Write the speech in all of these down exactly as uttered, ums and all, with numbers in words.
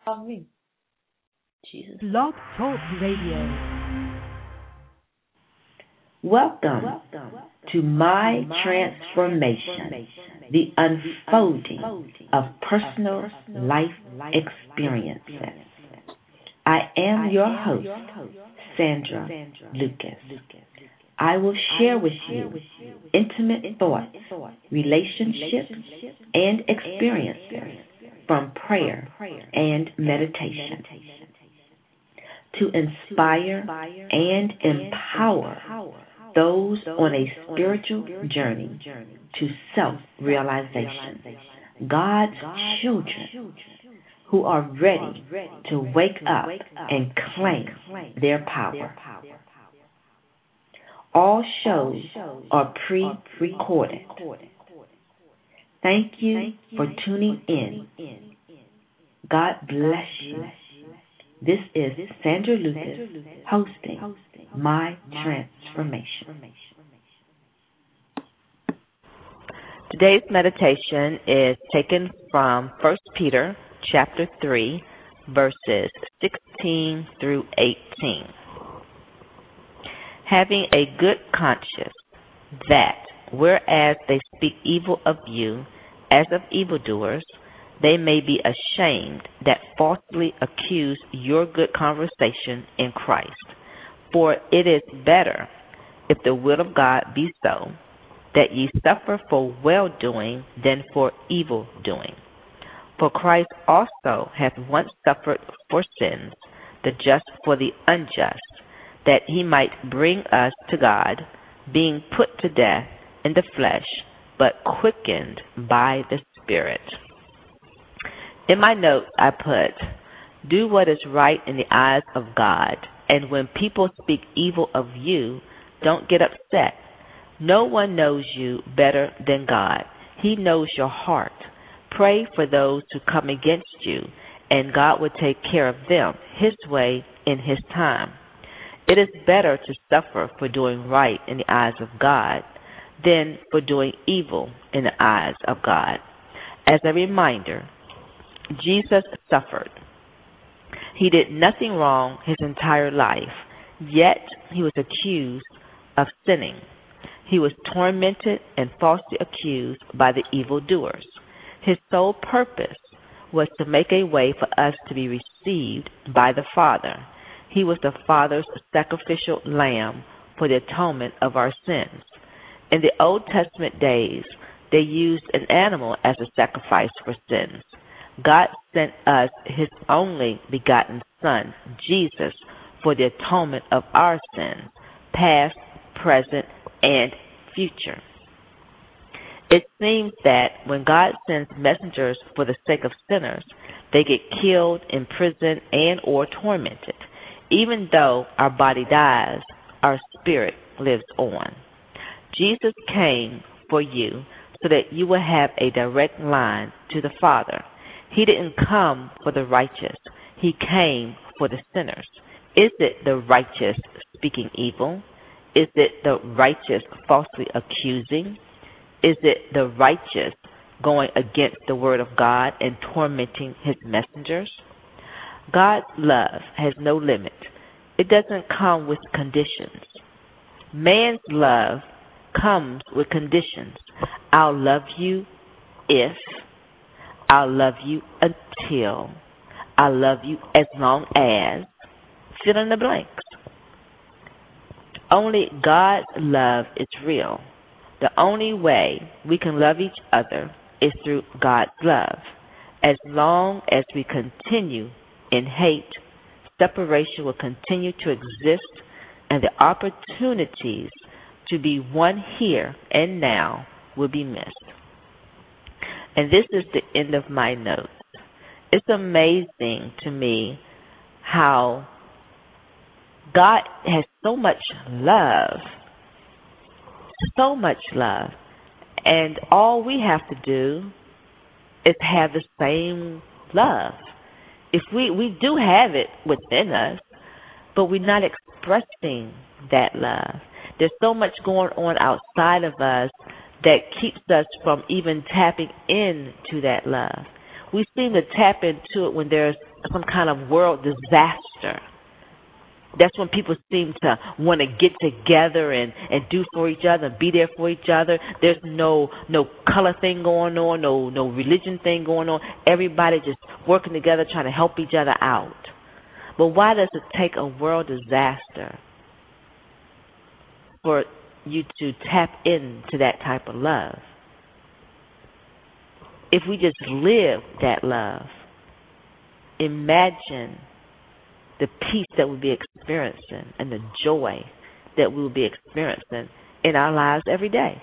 me. Jesus. Blog Talk Radio. Welcome, Welcome to My Transformation, the unfolding of personal life experiences. I am your host, Sandra Lucas. I will share with you intimate thoughts, relationships, and experiences from prayer and meditation to inspire and empower those on a spiritual journey to self-realization, God's children who are ready to wake up and claim their power. All shows are pre-recorded. Thank you for tuning in. God bless you. This is Sandra Lucas hosting My Transformation. Today's meditation is taken from First Peter chapter three, verses sixteen through eighteen. Having a good conscience, that, whereas they speak evil of you as of evildoers, they may be ashamed that falsely accuse your good conversation in Christ. For it is better, if the will of God be so, that ye suffer for well-doing than for evil-doing. For Christ also hath once suffered for sins, the just for the unjust, that he might bring us to God, being put to death in the flesh, but quickened by the Spirit. In my notes, I put, do what is right in the eyes of God, and when people speak evil of you, don't get upset. No one knows you better than God. He knows your heart. Pray for those who come against you, and God will take care of them his way in his time. It is better to suffer for doing right in the eyes of God than for doing evil in the eyes of God. As a reminder, Jesus suffered. He did nothing wrong his entire life, yet he was accused of sinning. He was tormented and falsely accused by the evildoers. His sole purpose was to make a way for us to be received by the Father. He was the Father's sacrificial lamb for the atonement of our sins. In the Old Testament days, they used an animal as a sacrifice for sins. God sent us his only begotten Son, Jesus, for the atonement of our sins, past, present, and future. It seems that when God sends messengers for the sake of sinners, they get killed, imprisoned, and or tormented. Even though our body dies, our spirit lives on. Jesus came for you so that you will have a direct line to the Father. He didn't come for the righteous. He came for the sinners. Is it the righteous speaking evil? Is it the righteous falsely accusing? Is it the righteous going against the word of God and tormenting his messengers? God's love has no limit. It doesn't come with conditions. Man's love comes with conditions. I'll love you if, I'll love you until, I'll love you as long as, fill in the blanks. Only God's love is real. The only way we can love each other is through God's love. As long as we continue in hate, separation will continue to exist, and the opportunities to be one here and now will be missed. And this is the end of my notes. It's amazing to me how God has so much love, so much love, and all we have to do is have the same love. If we, we do have it within us, but we're not expressing that love. There's so much going on outside of us that keeps us from even tapping into that love. We seem to tap into it when there's some kind of world disaster. That's when people seem to want to get together and, and do for each other, and be there for each other. There's no no color thing going on, no no religion thing going on. Everybody just working together, trying to help each other out. But why does it take a world disaster for you to tap into that type of love? If we just live that love, imagine the peace that we'll be experiencing and the joy that we'll be experiencing in our lives every day.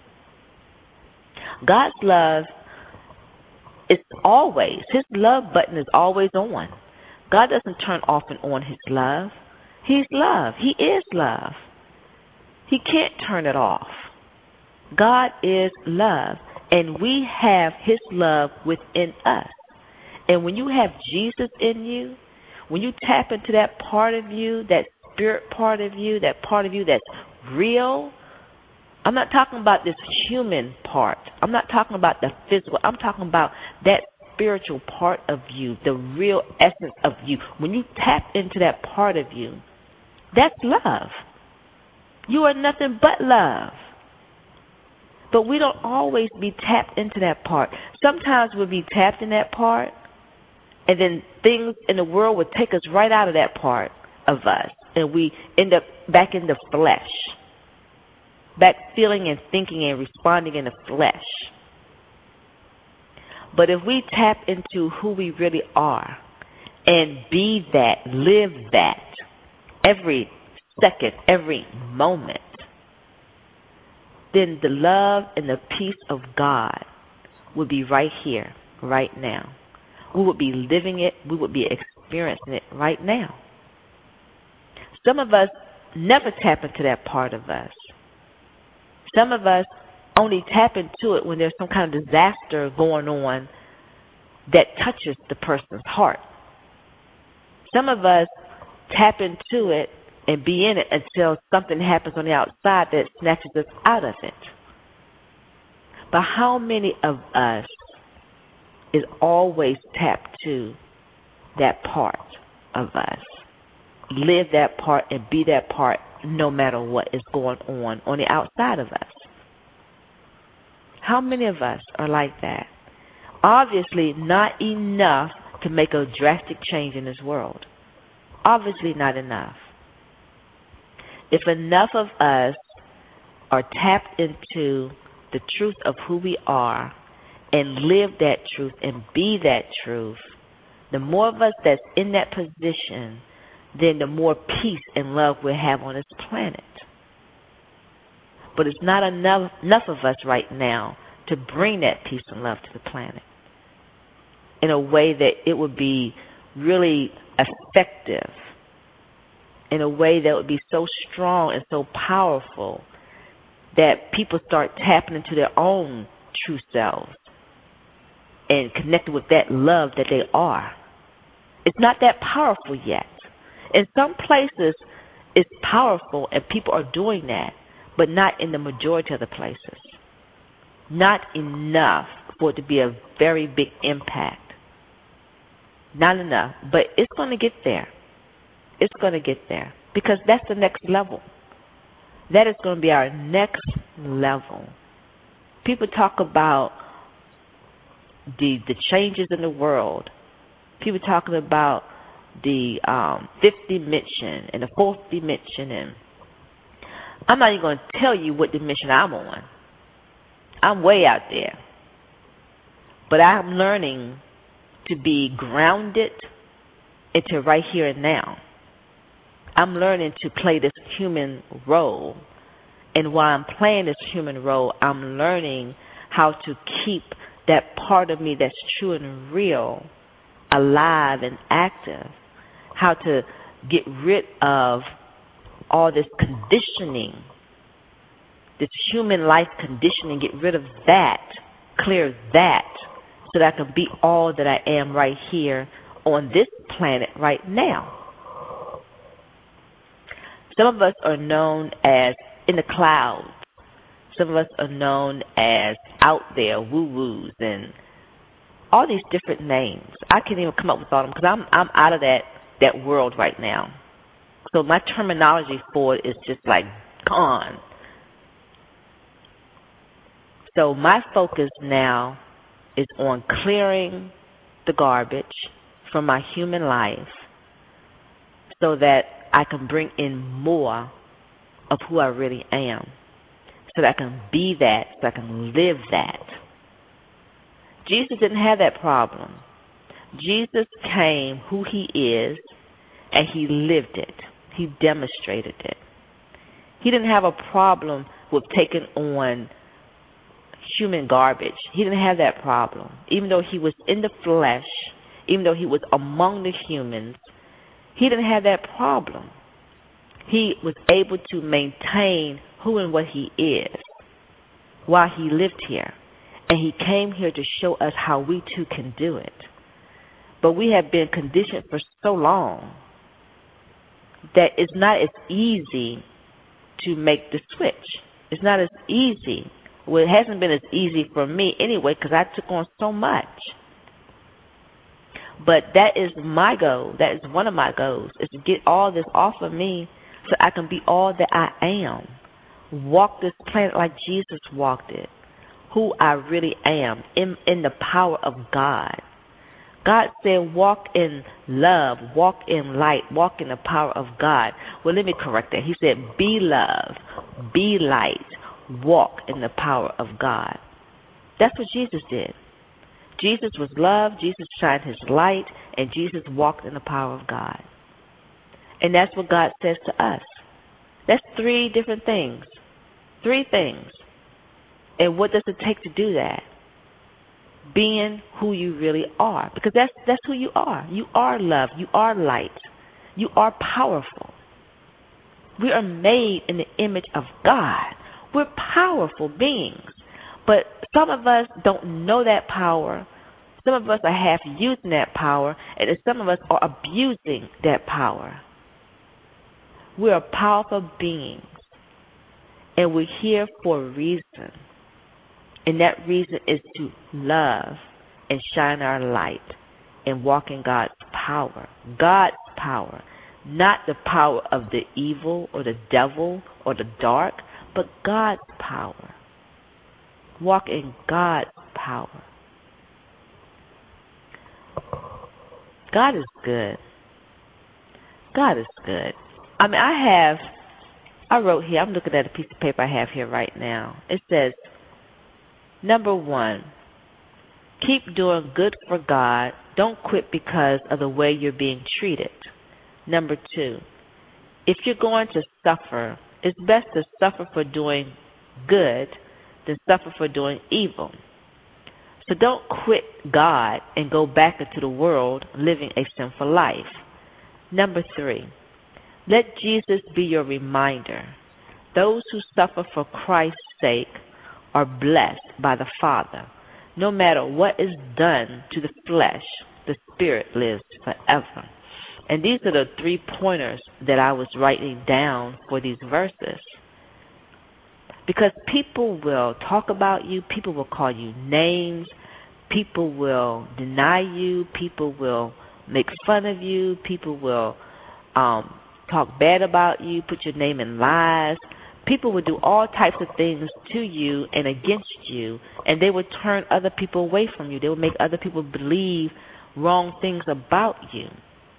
God's love is always, His love button is always on. God doesn't turn off and on His love. He's love. He is love. He can't turn it off. God is love, and we have His love within us. And when you have Jesus in you, when you tap into that part of you, that spirit part of you, that part of you that's real, I'm not talking about this human part. I'm not talking about the physical. I'm talking about that spiritual part of you, the real essence of you. When you tap into that part of you, that's love. You are nothing but love. But we don't always be tapped into that part. Sometimes we'll be tapped in that part, and then things in the world would take us right out of that part of us. And we end up back in the flesh. Back feeling and thinking and responding in the flesh. But if we tap into who we really are and be that, live that, every second, every moment, then the love and the peace of God will be right here, right now. We would be living it. We would be experiencing it right now. Some of us never tap into that part of us. Some of us only tap into it when there's some kind of disaster going on that touches the person's heart. Some of us tap into it and be in it until something happens on the outside that snatches us out of it. But how many of us is always tapped to that part of us? Live that part and be that part no matter what is going on on the outside of us. How many of us are like that? Obviously not enough to make a drastic change in this world. Obviously not enough. If enough of us are tapped into the truth of who we are and live that truth and be that truth, the more of us that's in that position, then the more peace and love we'll have on this planet. But it's not enough, enough of us right now to bring that peace and love to the planet in a way that it would be really effective, in a way that would be so strong and so powerful that people start tapping into their own true selves and connecting with that love that they are. It's not that powerful yet. In some places, it's powerful and people are doing that, but not in the majority of the places. Not enough for it to be a very big impact. Not enough, but it's going to get there. It's going to get there because that's the next level. That is going to be our next level. People talk about the the changes in the world. People talking about the um, fifth dimension and the fourth dimension, and I'm not even going to tell you what dimension I'm on. I'm way out there. But I'm learning to be grounded into right here and now. I'm learning to play this human role. And while I'm playing this human role, I'm learning how to keep that part of me that's true and real alive and active. How to get rid of all this conditioning, this human life conditioning, get rid of that, clear that, so that I can be all that I am right here on this planet right now. Some of us are known as in the clouds. Some of us are known as out there, woo-woos, and all these different names. I can't even come up with all them because I'm I'm out of that that world right now. So my terminology for it is just like gone. So my focus now is on clearing the garbage from my human life so that I can bring in more of who I really am, so that I can be that, so I can live that. Jesus didn't have that problem. Jesus came who he is, and he lived it. He demonstrated it. He didn't have a problem with taking on human garbage. He didn't have that problem. Even though he was in the flesh, even though he was among the humans, he didn't have that problem. He was able to maintain who and what he is while he lived here. And he came here to show us how we too can do it. But we have been conditioned for so long that it's not as easy to make the switch. It's not as easy. Well, it hasn't been as easy for me anyway because I took on so much. But that is my goal. That is one of my goals, is to get all this off of me so I can be all that I am. Walk this planet like Jesus walked it. Who I really am in, in the power of God. God said walk in love, walk in light, walk in the power of God. Well, let me correct that. He said be love, be light, walk in the power of God. That's what Jesus did. Jesus was love, Jesus shined his light, and Jesus walked in the power of God. And that's what God says to us. That's three different things. Three things. And what does it take to do that? Being who you really are. Because that's that's who you are. You are love. You are light. You are powerful. We are made in the image of God. We're powerful beings. But some of us don't know that power. Some of us are half using that power. And some of us are abusing that power. We are powerful beings. And we're here for a reason. And that reason is to love and shine our light and walk in God's power. God's power. Not the power of the evil or the devil or the dark, but God's power. Walk in God's power. God is good. God is good. I mean, I have, I wrote here, I'm looking at a piece of paper I have here right now. It says, number one, keep doing good for God. Don't quit because of the way you're being treated. Number two, if you're going to suffer, it's best to suffer for doing good than suffer for doing evil. So don't quit God and go back into the world living a sinful life. Number three, let Jesus be your reminder. Those who suffer for Christ's sake are blessed by the Father. No matter what is done to the flesh, the Spirit lives forever. And these are the three pointers that I was writing down for these verses. Because people will talk about you, people will call you names, people will deny you, people will make fun of you, people will um, talk bad about you, put your name in lies. People will do all types of things to you and against you, and they would turn other people away from you. They would make other people believe wrong things about you.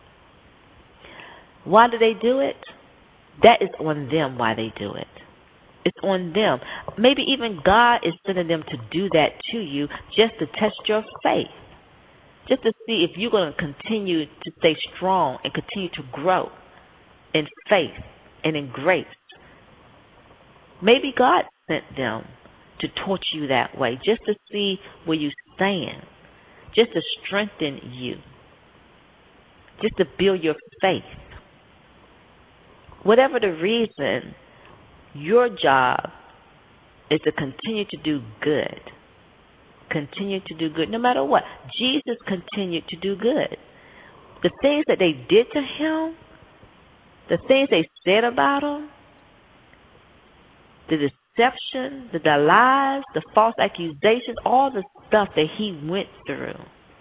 Why do they do it? That is on them why they do it. It's on them. Maybe even God is sending them to do that to you just to test your faith, just to see if you're going to continue to stay strong and continue to grow in faith and in grace. Maybe God sent them to torture you that way, just to see where you stand, just to strengthen you, just to build your faith. Whatever the reason, your job is to continue to do good. Continue to do good, no matter what. Jesus continued to do good. The things that they did to him, the things they said about him, the deception, the, the lies, the false accusations, all the stuff that he went through,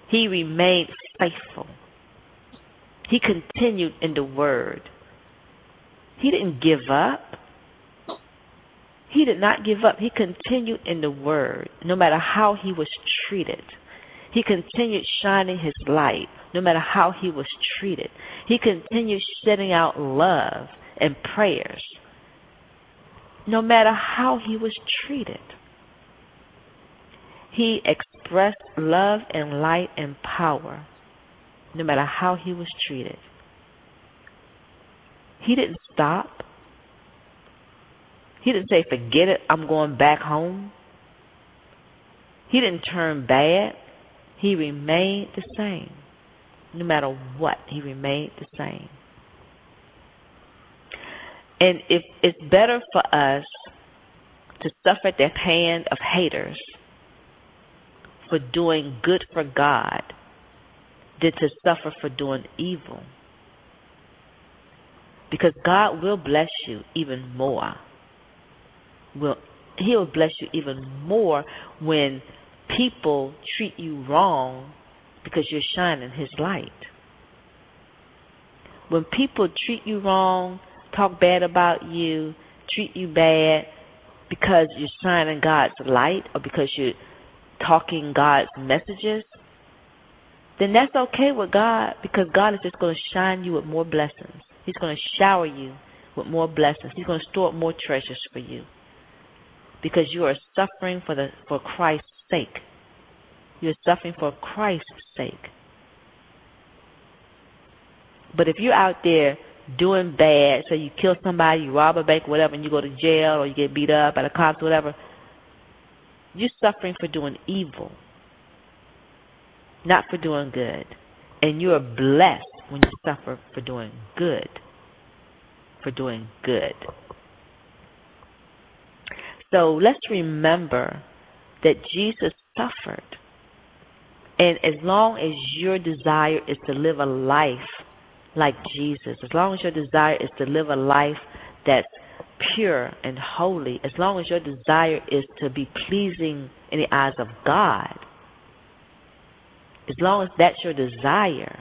He remained faithful. He continued in the word. He didn't give up. He did not give up. He continued in the word, no matter how he was treated. He continued shining his light, no matter how he was treated. He continued sending out love and prayers, no matter how he was treated. He expressed love and light and power, no matter how he was treated. He didn't stop. He didn't say, forget it, I'm going back home. He didn't turn bad. He remained the same. No matter what, he remained the same. And if it's better for us to suffer at the hand of haters for doing good for God than to suffer for doing evil. Because God will bless you even more. Will He'll bless you even more when people treat you wrong because you're shining His light. When people treat you wrong, talk bad about you, treat you bad because you're shining God's light or because you're talking God's messages, then that's okay with God, because God is just going to shine you with more blessings. He's going to shower you with more blessings. He's going to store up more treasures for you because you are suffering for the for Christ's sake. You're suffering for Christ's sake. But if you're out there doing bad, so you kill somebody, you rob a bank, whatever, and you go to jail or you get beat up by the cops, whatever, you're suffering for doing evil, not for doing good. And you are blessed when you suffer for doing good, for doing good. So let's remember that Jesus suffered. And as long as your desire is to live a life like Jesus, as long as your desire is to live a life that's pure and holy, as long as your desire is to be pleasing in the eyes of God, as long as that's your desire,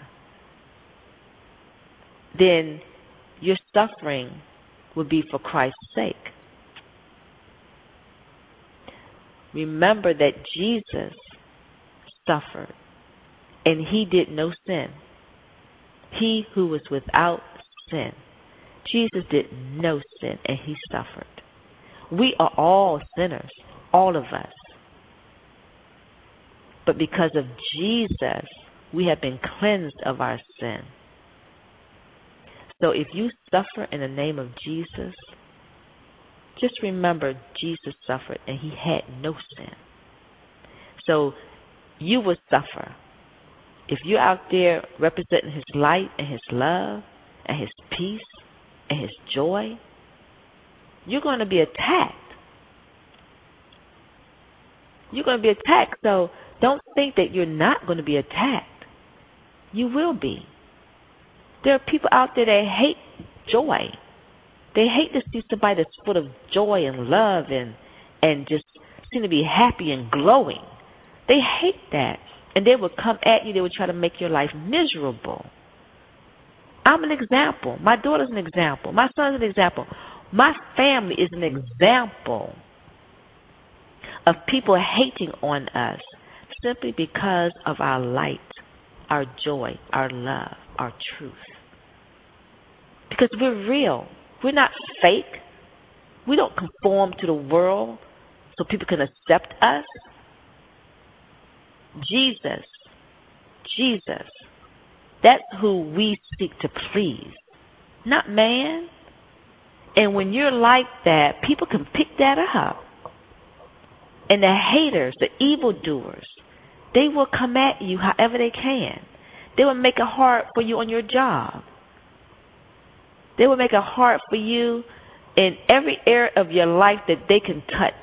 then your suffering will be for Christ's sake. Remember that Jesus suffered, and He did no sin. He who was without sin. Jesus did no sin, and He suffered. We are all sinners, all of us. But because of Jesus, we have been cleansed of our sin. So if you suffer in the name of Jesus, just remember Jesus suffered and He had no sin. So you will suffer. If you're out there representing His light and His love and His peace and His joy, you're going to be attacked. You're going to be attacked. So don't think that you're not going to be attacked. You will be. There are people out there that hate joy. They hate to see somebody that's full of joy and love and and just seem to be happy and glowing. They hate that. And they will come at you. They will try to make your life miserable. I'm an example. My daughter's an example. My son's an example. My family is an example of people hating on us simply because of our light, our joy, our love, our truth. Because we're real. We're not fake. We don't conform to the world so people can accept us. Jesus, Jesus, that's who we seek to please, not man. And when you're like that, people can pick that up. And the haters, the evildoers, they will come at you however they can. They will make it hard for you on your job. They will make it hard for you in every area of your life that they can touch.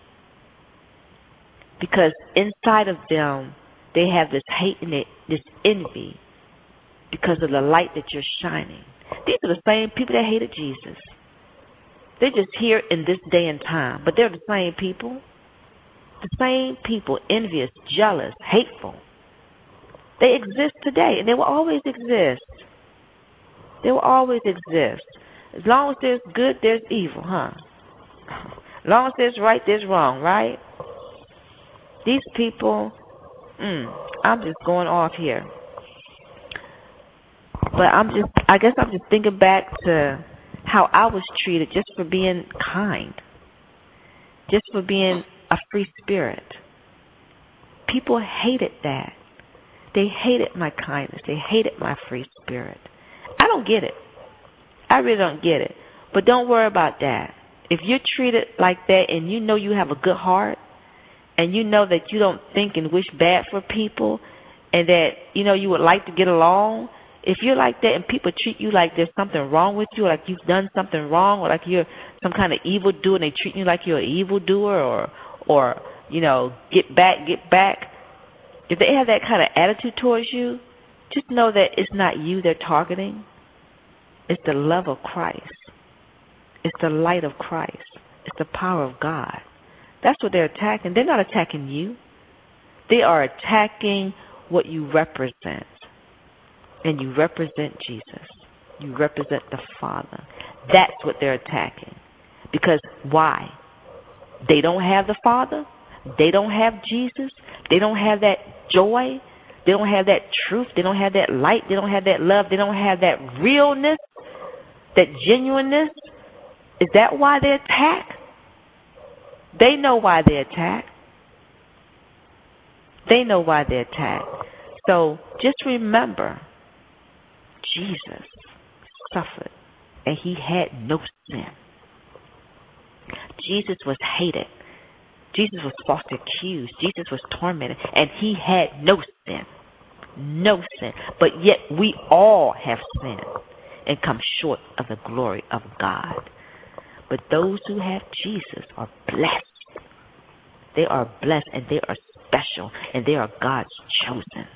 Because inside of them, they have this hate and this envy because of the light that you're shining. These are the same people that hated Jesus. They're just here in this day and time, but they're the same people. The same people, envious, jealous, hateful. They exist today, and they will always exist. They will always exist. As long as there's good, there's evil, huh? As long as there's right, there's wrong, right? These people, mm, I'm just going off here. But I'm just, I guess I'm just thinking back to how I was treated just for being kind, just for being a free spirit. People hated that. They hated my kindness. They hated my free spirit. I don't get it. I really don't get it. But don't worry about that. If you're treated like that and you know you have a good heart and you know that you don't think and wish bad for people and that, you know, you would like to get along, if you're like that and people treat you like there's something wrong with you, or like you've done something wrong, or like you're some kind of evil doer and they treat you like you're an evil doer, or, or you know, get back, get back, if they have that kind of attitude towards you, just know that it's not you they're targeting. It's the love of Christ. It's the light of Christ. It's the power of God. That's what they're attacking. They're not attacking you. They are attacking what you represent. And you represent Jesus. You represent the Father. That's what they're attacking. Because why? They don't have the Father. They don't have Jesus. They don't have that joy. They don't have that truth. They don't have that light. They don't have that love. They don't have that realness, that genuineness. Is that why they attack? They know why they attack. They know why they attack. So just remember, Jesus suffered and he had no sin. Jesus was hated. Jesus was falsely accused. Jesus was tormented, and he had no sin. No sin. But yet we all have sinned and come short of the glory of God. But those who have Jesus are blessed. They are blessed, and they are special, and they are God's chosen.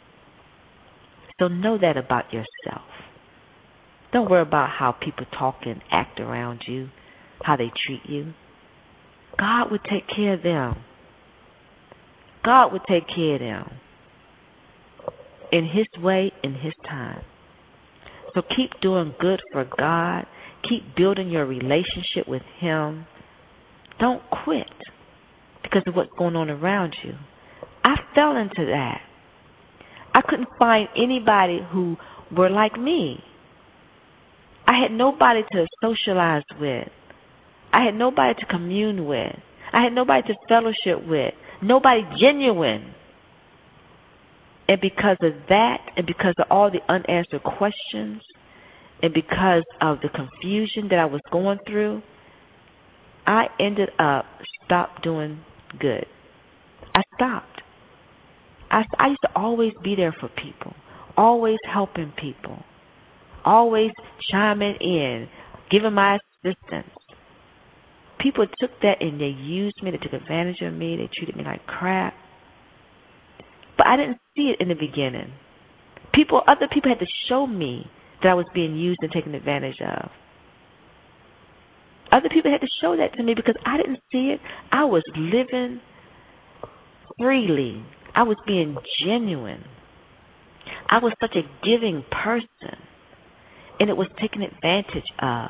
So know that about yourself. Don't worry about how people talk and act around you, how they treat you. God would take care of them. God would take care of them in his way, in his time. So keep doing good for God. Keep building your relationship with him. Don't quit because of what's going on around you. I fell into that. I couldn't find anybody who were like me. I had nobody to socialize with. I had nobody to commune with. I had nobody to fellowship with. Nobody genuine. And because of that, and because of all the unanswered questions, and because of the confusion that I was going through, I ended up stopped doing good. I stopped. I, I used to always be there for people, always helping people, always chiming in, giving my assistance. People took that and they used me. They took advantage of me. They treated me like crap. But I didn't see it in the beginning. People, other people had to show me that I was being used and taken advantage of. Other people had to show that to me because I didn't see it. I was living freely. I was being genuine. I was such a giving person, and it was taken advantage of.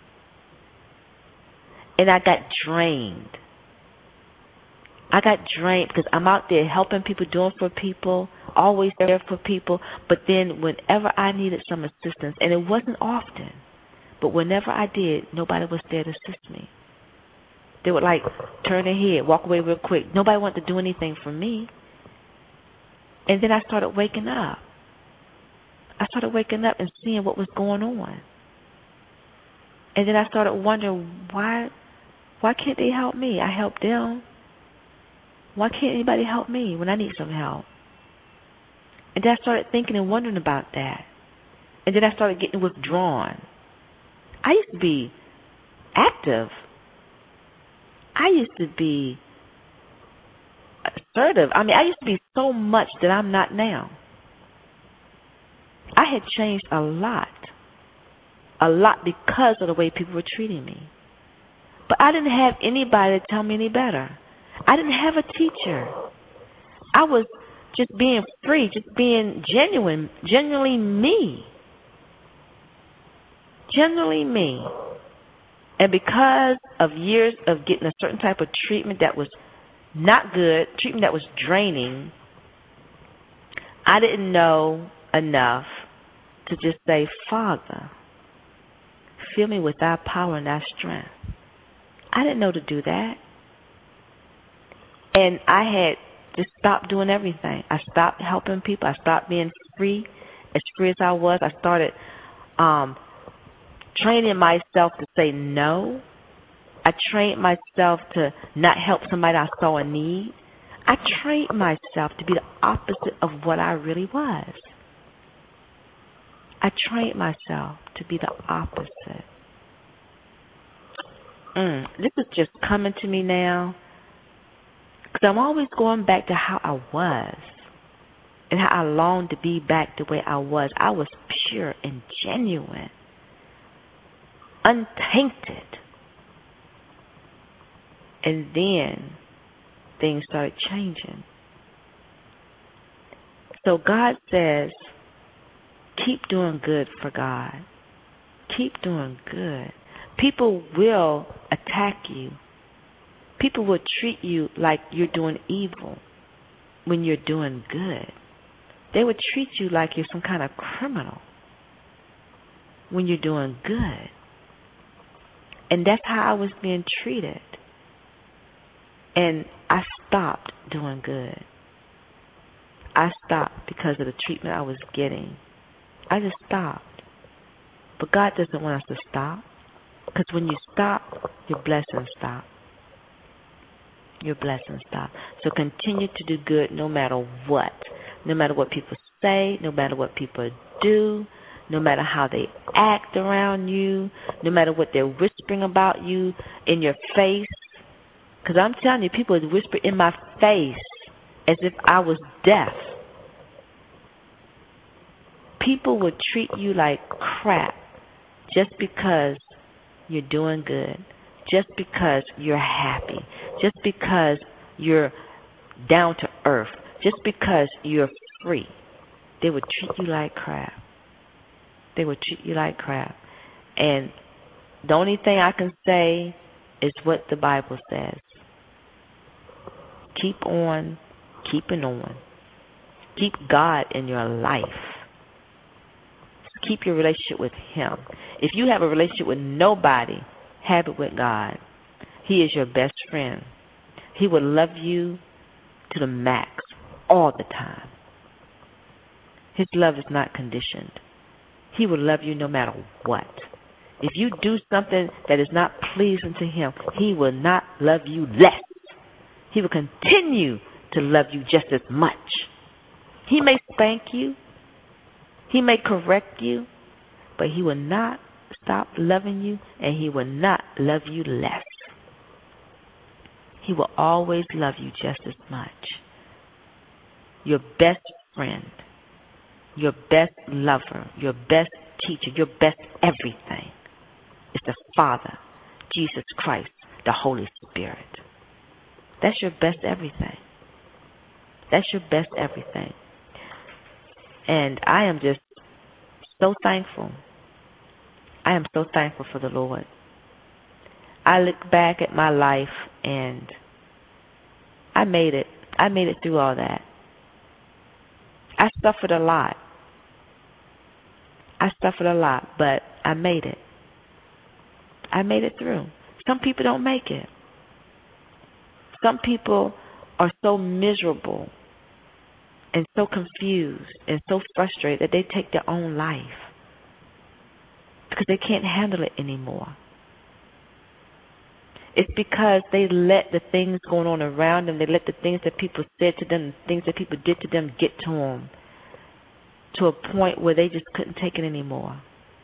And I got drained. I got drained because I'm out there helping people, doing for people, always there for people. But then whenever I needed some assistance, and it wasn't often, but whenever I did, nobody was there to assist me. They would like turn their head, walk away real quick. Nobody wanted to do anything for me. And then I started waking up. I started waking up and seeing what was going on. And then I started wondering, why why can't they help me? I help them. Why can't anybody help me when I need some help? And then I started thinking and wondering about that. And then I started getting withdrawn. I used to be active. I used to be assertive. I mean, I used to be so much that I'm not now. I had changed a lot. A lot because of the way people were treating me. But I didn't have anybody to tell me any better. I didn't have a teacher. I was just being free, just being genuine, genuinely me. Genuinely me. And because of years of getting a certain type of treatment that was not good, treatment that was draining, I didn't know enough to just say, Father, fill me with thy power and thy strength. I didn't know to do that. And I had just stopped doing everything. I stopped helping people. I stopped being free, as free as I was. I started um, training myself to say no. I trained myself to not help somebody I saw in need. I trained myself to be the opposite of what I really was. I trained myself to be the opposite. Mm, this is just coming to me now because I'm always going back to how I was and how I longed to be back the way I was. I was pure and genuine, untainted. And then things started changing. So God says, keep doing good for God. Keep doing good. People will attack you. People will treat you like you're doing evil when you're doing good. They would treat you like you're some kind of criminal when you're doing good. And that's how I was being treated. And I stopped doing good. I stopped because of the treatment I was getting. I just stopped. But God doesn't want us to stop. Because when you stop, your blessings stop. Your blessings stop. So continue to do good no matter what. No matter what people say, no matter what people do, no matter how they act around you, no matter what they're whispering about you in your face. Because I'm telling you, people would whisper in my face as if I was deaf. People would treat you like crap just because you're doing good, just because you're happy, just because you're down to earth, just because you're free. They would treat you like crap. They would treat you like crap. And the only thing I can say is what the Bible says. Keep on keeping on. Keep God in your life. Keep your relationship with Him. If you have a relationship with nobody, have it with God. He is your best friend. He will love you to the max all the time. His love is not conditioned. He will love you no matter what. If you do something that is not pleasing to Him, He will not love you less. He will continue to love you just as much. He may spank you. He may correct you, but He will not stop loving you, and He will not love you less. He will always love you just as much. Your best friend, your best lover, your best teacher, your best everything is the Father, Jesus Christ, the Holy Spirit. That's your best everything. That's your best everything. And I am just so thankful. I am so thankful for the Lord. I look back at my life and I made it. I made it through all that. I suffered a lot. I suffered a lot, but I made it. I made it through. Some people don't make it. Some people are so miserable and so confused and so frustrated that they take their own life because they can't handle it anymore. It's because they let the things going on around them, they let the things that people said to them, the things that people did to them get to them to a point where they just couldn't take it anymore.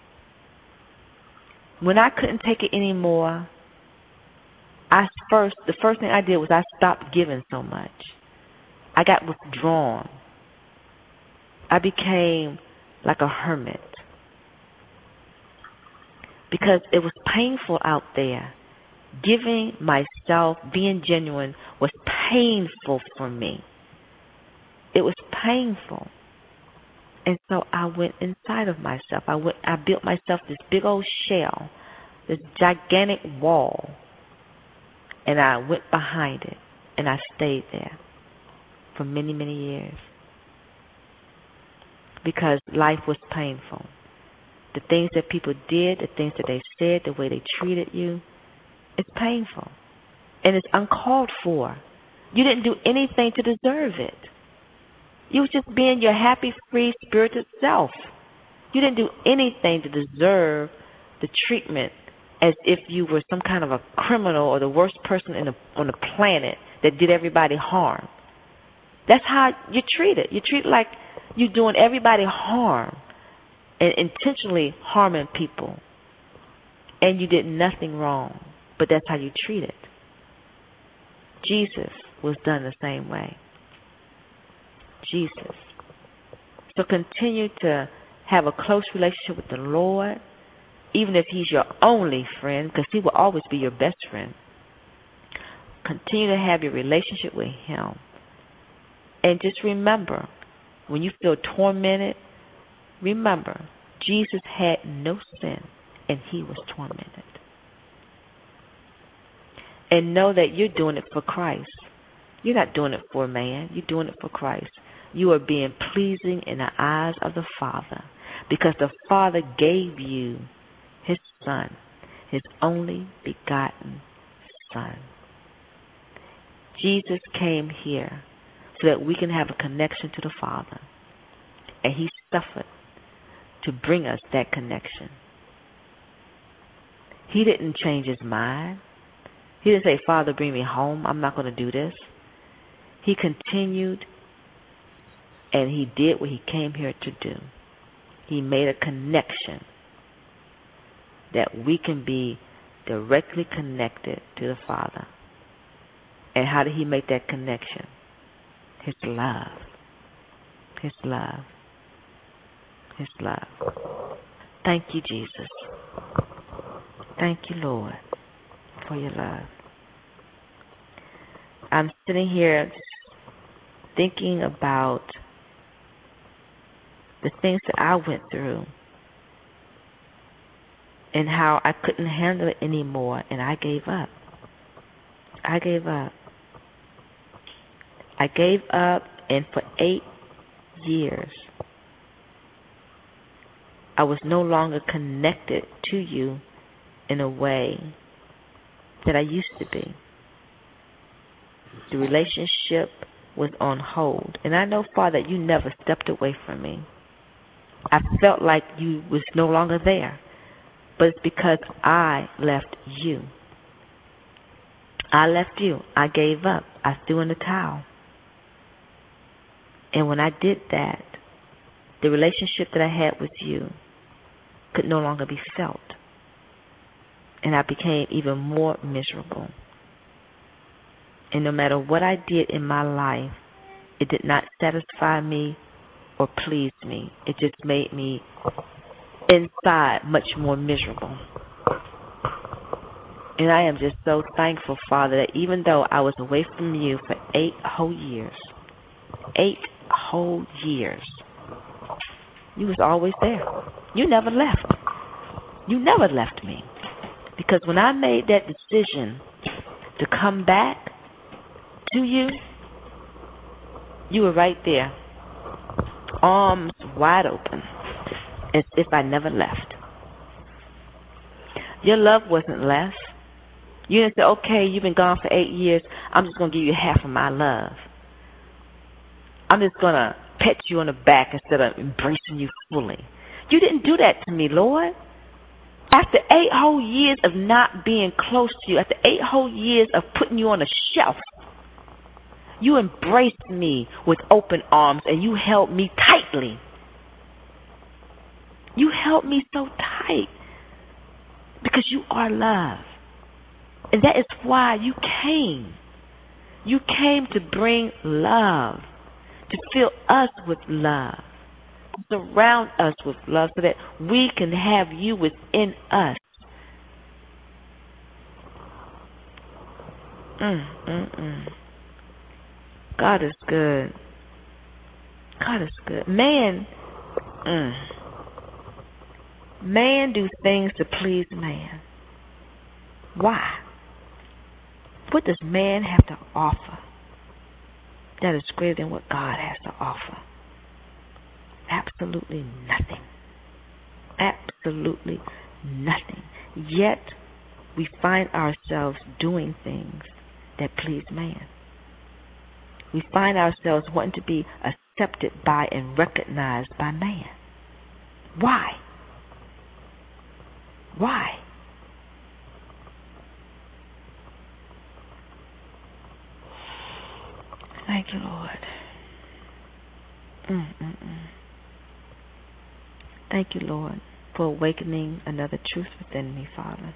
When I couldn't take it anymore, I first the first thing I did was I stopped giving so much. I got withdrawn. I became like a hermit because it was painful out there. Giving myself, being genuine, was painful for me. it was painful. And so I went inside of myself. I went. I built myself this big old shell, this gigantic wall, and I went behind it, and I stayed there for many, many years because life was painful. The things that people did, the things that they said, the way they treated you, it's painful, and it's uncalled for. You didn't do anything to deserve it. You was just being your happy, free, spirited self. You didn't do anything to deserve the treatment as if you were some kind of a criminal or the worst person in the, on the planet that did everybody harm. That's how you're treated. You're treated like you're doing everybody harm and intentionally harming people. And you did nothing wrong, but that's how you treated. Jesus was done the same way. Jesus. So continue to have a close relationship with the Lord, even if He's your only friend, because He will always be your best friend. Continue to have your relationship with Him. And just remember, when you feel tormented, remember, Jesus had no sin, and He was tormented. And know that you're doing it for Christ. You're not doing it for man. You're doing it for Christ. You are being pleasing in the eyes of the Father because the Father gave you His Son, His only begotten Son. Jesus came here so that we can have a connection to the Father, and He suffered to bring us that connection. He didn't change His mind. He didn't say, Father, bring me home. I'm not going to do this. He continued, and He did what He came here to do. He made a connection that we can be directly connected to the Father. And how did He make that connection? His love. His love. His love. Thank you, Jesus. Thank you, Lord, for your love. I'm sitting here thinking about the things that I went through and how I couldn't handle it anymore, and I gave up. I gave up. I gave up, and for eight years, I was no longer connected to you in a way that I used to be. The relationship was on hold. And I know, Father, that you never stepped away from me. I felt like you was no longer there. But it's because I left you. I left you. I gave up. I threw in the towel. And when I did that, the relationship that I had with you could no longer be felt. And I became even more miserable. And no matter what I did in my life, it did not satisfy me or please me. It just made me inside much more miserable. And I am just so thankful, Father, that even though I was away from you for eight whole years, eight whole years, you was always there. You never left. You never left me. Because when I made that decision to come back to you, you were right there, arms wide open, as if I never left. Your love wasn't less. You didn't say, okay, you've been gone for eight years, I'm just going to give you half of my love. I'm just going to pet you on the back instead of embracing you fully. You didn't do that to me, Lord. After eight whole years of not being close to you, after eight whole years of putting you on a shelf, you embraced me with open arms and you held me tightly. You held me so tight because you are love. And that is why you came. You came to bring love, to fill us with love, to surround us with love so that we can have you within us. Mm, mm, mm. God is good. God is good. Man, mm, man do things to please man. Why? What does man have to offer that is greater than what God has to offer? Absolutely nothing. Absolutely nothing. Yet, we find ourselves doing things that please man. We find ourselves wanting to be accepted by and recognized by man. Why? Why? Thank you, Lord. Mm-mm-mm. Thank you, Lord, for awakening another truth within me, Father.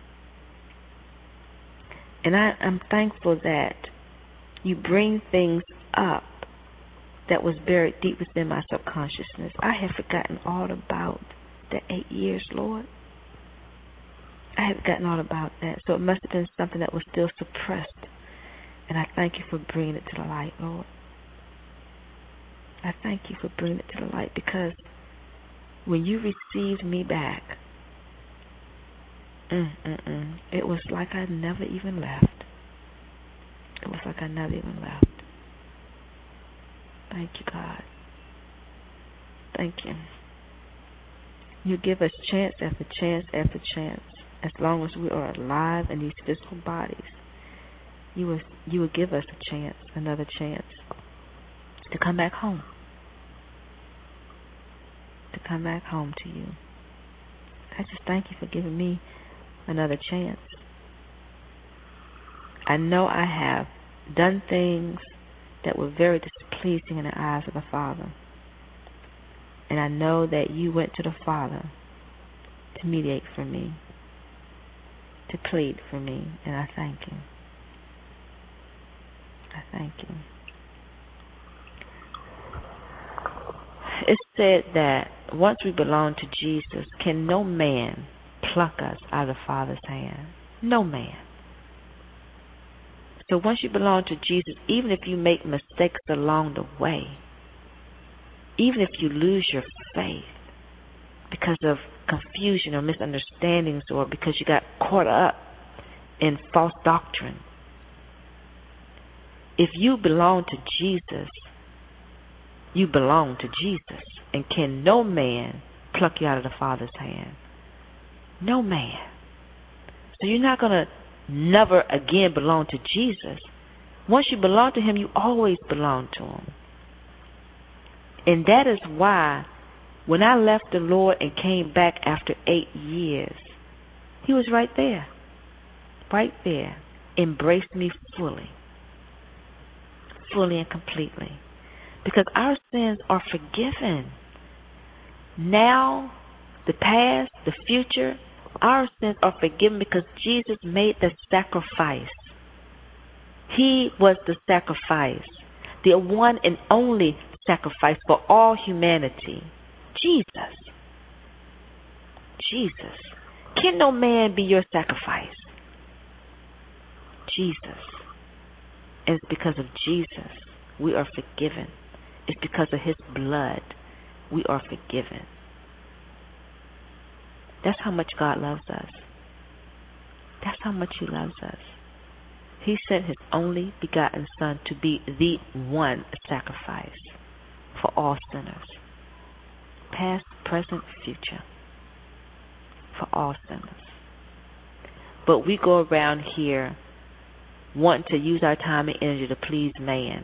And I, I'm thankful that you bring things up that was buried deep within my subconsciousness. I had forgotten all about the eight years, Lord. I had forgotten all about that. So it must have been something that was still suppressed. And I thank you for bringing it to the light, Lord. I thank you for bringing it to the light, because when you received me back, mm, mm, mm, it was like I never even left. It was like I never even left. Thank you, God. Thank you. You give us chance after chance after chance. As long as we are alive in these physical bodies, you will, you will give us a chance, another chance, to come back home. To come back home to you. I just thank you for giving me another chance. I know I have done things that were very displeasing in the eyes of the Father. And I know that you went to the Father to mediate for me, to plead for me, and I thank you. I thank you. It's said that once we belong to Jesus, can no man pluck us out of the Father's hand? No man. So once you belong to Jesus, even if you make mistakes along the way, even if you lose your faith because of confusion or misunderstandings, or because you got caught up in false doctrine, if you belong to Jesus, you belong to Jesus, and can no man pluck you out of the Father's hand? No man. So you're not going to never again belong to Jesus. Once you belong to Him, you always belong to Him. And that is why when I left the Lord and came back after eight years, He was right there. Right there. Embraced me fully. Fully and completely. Because our sins are forgiven. Now, the past, the future, our sins are forgiven because Jesus made the sacrifice. He was the sacrifice. The one and only sacrifice for all humanity. Jesus. Jesus. Can no man be your sacrifice? Jesus. And it's because of Jesus we are forgiven. It's because of His blood we are forgiven. That's how much God loves us. That's how much He loves us. He sent His only begotten Son to be the one sacrifice for all sinners. Past, present, future. For all sinners. But we go around here wanting to use our time and energy to please man,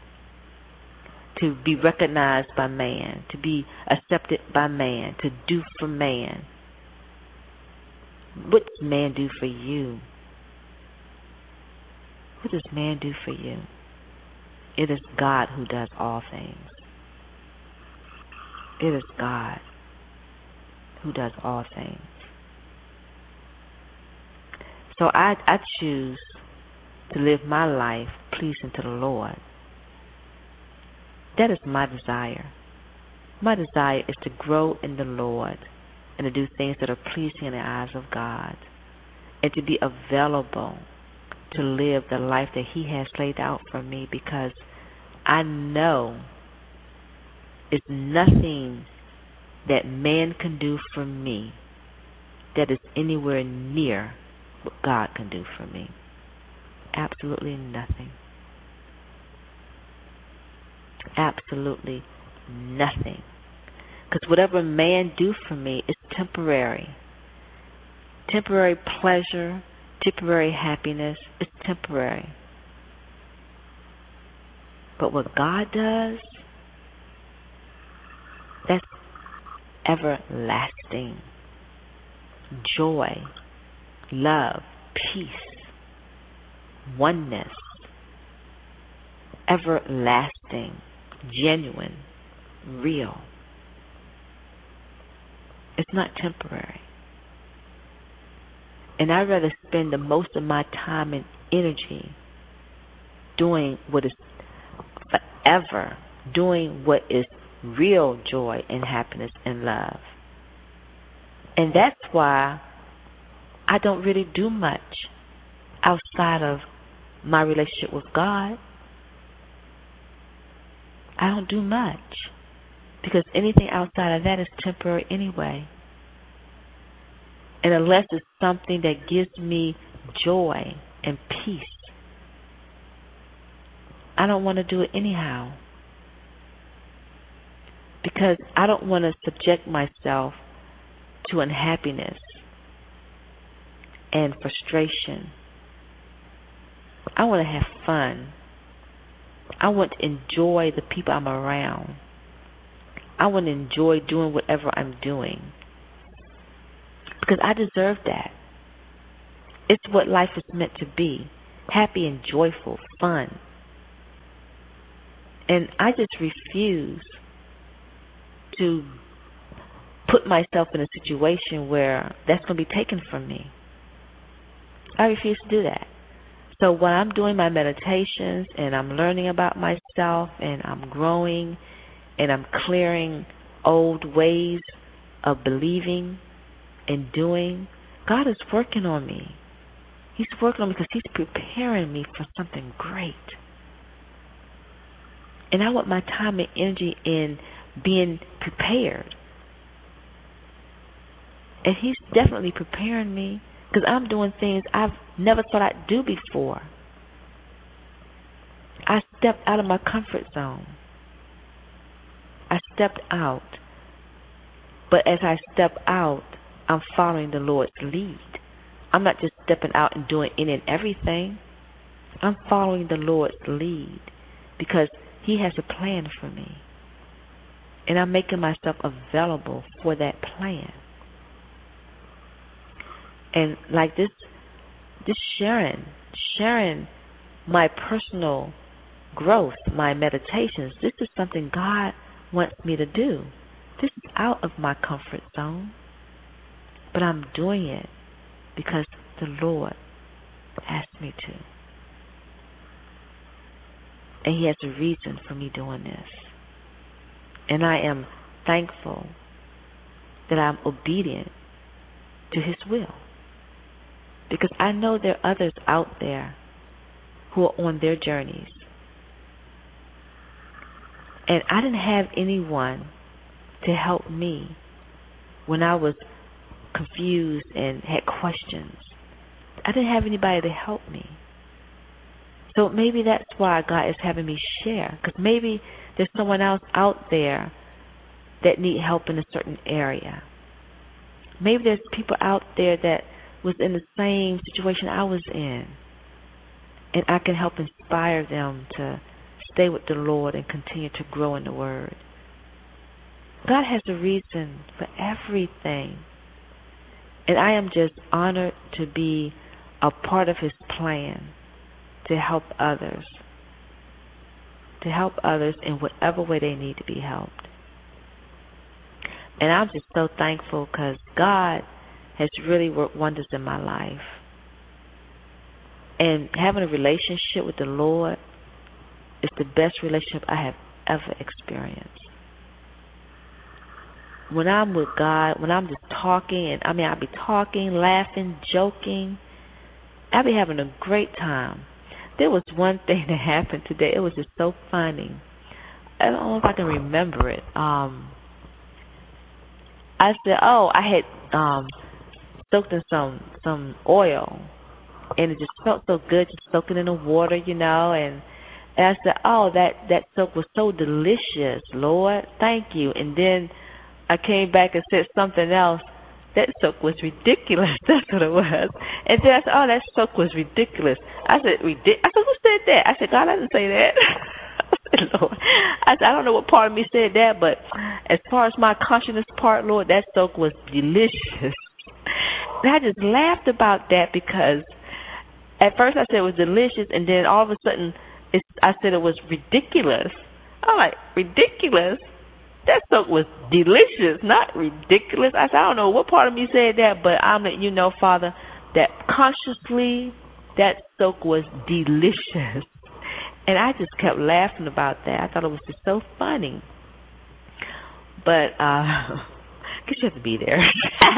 to be recognized by man, to be accepted by man, to do for man. What does man do for you? What does man do for you? It is God who does all things. It is God who does all things. So I, I choose to live my life pleasing to the Lord. That is my desire. My desire is to grow in the Lord and to do things that are pleasing in the eyes of God, and to be available to live the life that He has laid out for me, because I know is nothing that man can do for me that is anywhere near what God can do for me. Absolutely nothing. Absolutely nothing. Because whatever man do for me is temporary. Temporary pleasure, temporary happiness is temporary. But what God does, that's everlasting. Joy, love, peace, oneness, everlasting, genuine, real. It's not temporary. And I'd rather spend the most of my time and energy doing what is forever, doing what is real joy and happiness and love. And that's why I don't really do much outside of my relationship with God. I don't do much because anything outside of that is temporary anyway. And unless it's something that gives me joy and peace, I don't want to do it anyhow. Because I don't want to subject myself to unhappiness and frustration. I want to have fun. I want to enjoy the people I'm around. I want to enjoy doing whatever I'm doing. Because I deserve that. It's what life is meant to be. Happy and joyful, fun. And I just refuse to put myself in a situation where that's going to be taken from me. I refuse to do that. So when I'm doing my meditations and I'm learning about myself and I'm growing and I'm clearing old ways of believing and doing, God is working on me. He's working on me because He's preparing me for something great. And I want my time and energy in being prepared. And He's definitely preparing me because I'm doing things I've never thought I'd do before. I stepped out of my comfort zone. I stepped out. But as I step out, I'm following the Lord's lead. I'm not just stepping out and doing any and everything. I'm following the Lord's lead because He has a plan for me. And I'm making myself available for that plan. And like this, this sharing, sharing my personal growth, my meditations, this is something God wants me to do. This is out of my comfort zone. But I'm doing it because the Lord asked me to. And He has a reason for me doing this. And I am thankful that I'm obedient to His will. Because I know there are others out there who are on their journeys. And I didn't have anyone to help me when I was confused and had questions. I didn't have anybody to help me. So maybe that's why God is having me share. Because maybe there's someone else out there that need help in a certain area. Maybe there's people out there that was in the same situation I was in. And I can help inspire them to stay with the Lord and continue to grow in the Word. God has a reason for everything. And I am just honored to be a part of His plan to help others. To help others in whatever way they need to be helped. And I'm just so thankful because God has really worked wonders in my life. And having a relationship with the Lord is the best relationship I have ever experienced. When I'm with God, when I'm just talking, and I mean, I'll be talking, laughing, joking, I'll be having a great time. There was one thing that happened today. It was just so funny. I don't know if I can remember it. Um, I said, oh, I had um, soaked in some some oil, and it just felt so good, just soaking in the water, you know. And, and I said, oh, that that soak was so delicious, Lord, thank you. And then I came back and said something else. That soak was ridiculous. That's what it was. And then I said, oh, that soak was ridiculous. I said, ridic- I said, who said that? I said, God, I didn't say that. I said, Lord. I said, I don't know what part of me said that, but as far as my consciousness part, Lord, that soak was delicious. And I just laughed about that because at first I said it was delicious, and then all of a sudden it's, I said it was ridiculous. I'm like, ridiculous? That soak was delicious, not ridiculous. I said, I don't know what part of me said that, but I'm letting you know, Father, that consciously that soak was delicious. And I just kept laughing about that. I thought it was just so funny. But, uh, I guess you have to be there.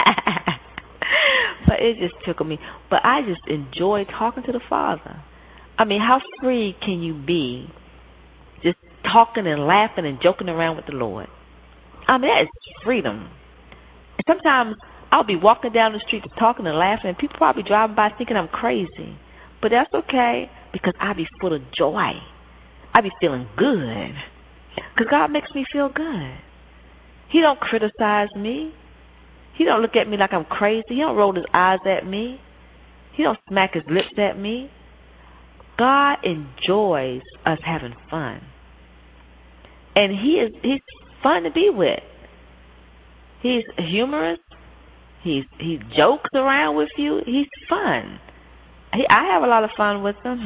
But it just tickled me. But I just enjoy talking to the Father. I mean, how free can you be just talking and laughing and joking around with the Lord? I mean, that is freedom. And sometimes I'll be walking down the street talking and laughing, and people probably driving by thinking I'm crazy. But that's okay, because I be full of joy. I be feeling good, because God makes me feel good. He don't criticize me. He don't look at me like I'm crazy. He don't roll his eyes at me. He don't smack his lips at me. God enjoys us having fun. And he is he's fun to be with. He's humorous. He's he jokes around with you. He's fun. He, I have a lot of fun with him.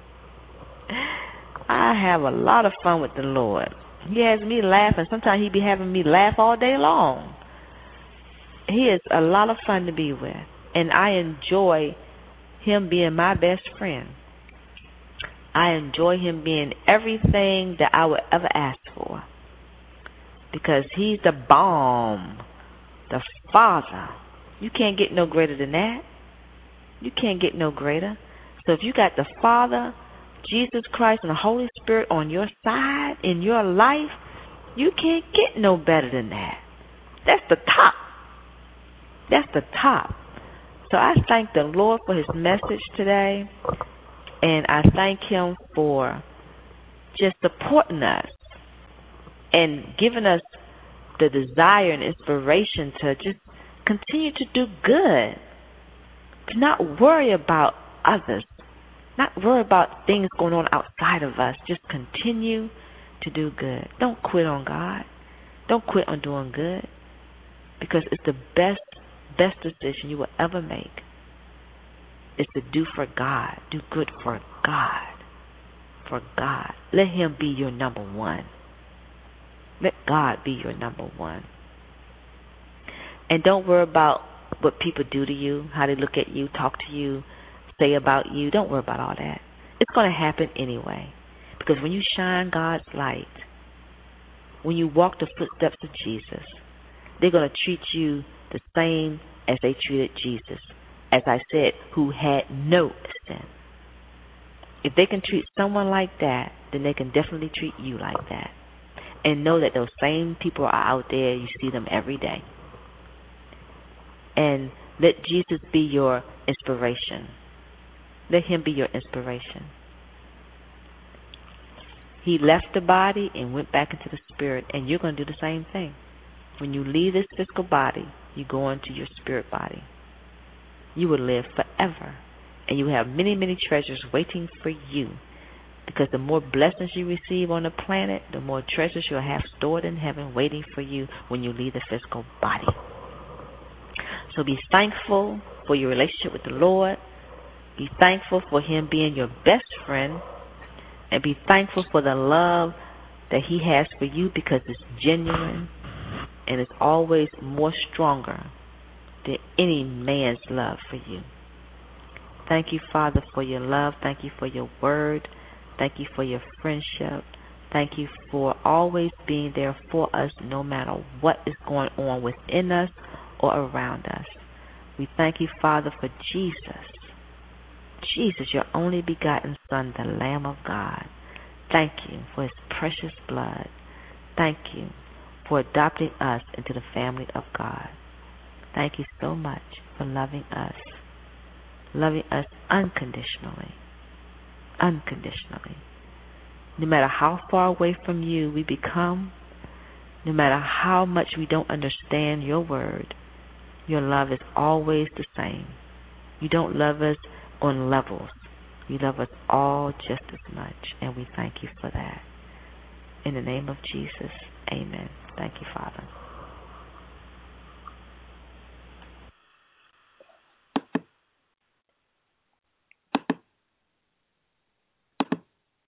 I have a lot of fun with the Lord. He has me laughing. Sometimes he be having me laugh all day long. He is a lot of fun to be with. And I enjoy him being my best friend. I enjoy him being everything that I would ever ask for. Because he's the bomb, the Father. You can't get no greater than that. You can't get no greater. So if you got the Father, Jesus Christ, and the Holy Spirit on your side in your life, you can't get no better than that. That's the top. That's the top. So I thank the Lord for his message today. And I thank him for just supporting us and giving us the desire and inspiration to just continue to do good. To not worry about others. Not worry about things going on outside of us. Just continue to do good. Don't quit on God. Don't quit on doing good. Because it's the best, best decision you will ever make. Is to do for God. Do good for God. For God. Let him be your number one. Let God be your number one. And don't worry about what people do to you, how they look at you, talk to you, say about you. Don't worry about all that. It's going to happen anyway. Because when you shine God's light, when you walk the footsteps of Jesus, they're going to treat you the same as they treated Jesus. As I said, who had no sin. If they can treat someone like that, then they can definitely treat you like that. And know that those same people are out there. You see them every day. And let Jesus be your inspiration. Let him be your inspiration. He left the body and went back into the spirit, and you're going to do the same thing. When you leave this physical body, you go into your spirit body. You will live forever, and you have many, many treasures waiting for you. Because the more blessings you receive on the planet, the more treasures you'll have stored in heaven waiting for you when you leave the physical body. So be thankful for your relationship with the Lord. Be thankful for him being your best friend. And be thankful for the love that he has for you, because it's genuine and it's always more stronger than any man's love for you. Thank you, Father, for your love. Thank you for your word. Thank you for your friendship. Thank you for always being there for us no matter what is going on within us or around us. We thank you, Father, for Jesus. Jesus, your only begotten Son, the Lamb of God. Thank you for his precious blood. Thank you for adopting us into the family of God. Thank you so much for loving us, loving us unconditionally, unconditionally. No matter how far away from you we become, no matter how much we don't understand your word, your love is always the same. You don't love us on levels. You love us all just as much, and we thank you for that. In the name of Jesus, amen. Thank you, Father.